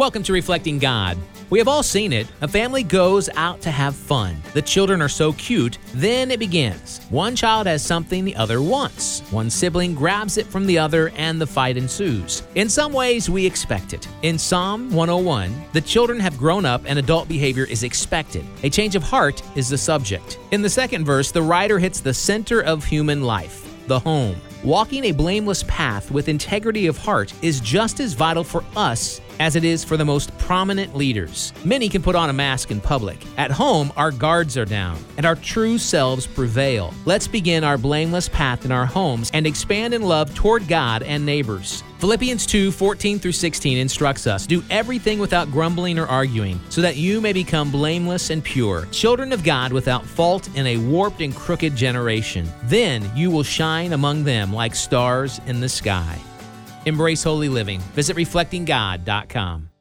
Welcome to Reflecting God. We have all seen it. A family goes out to have fun. The children are so cute, then it begins. One child has something the other wants. One sibling grabs it from the other and the fight ensues. In some ways, we expect it. In Psalm 101, the children have grown up and adult behavior is expected. A change of heart is the subject. In the second verse, the writer hits the center of human life, the home. Walking a blameless path with integrity of heart is just as vital for us as it is for the most prominent leaders. Many can put on a mask in public. At home, our guards are down, and our true selves prevail. Let's begin our blameless path in our homes and expand in love toward God and neighbors. Philippians 2:14-16 instructs us, "Do everything without grumbling or arguing, so that you may become blameless and pure, children of God without fault in a warped and crooked generation. Then you will shine among them like stars in the sky." Embrace holy living. Visit reflectinggod.com.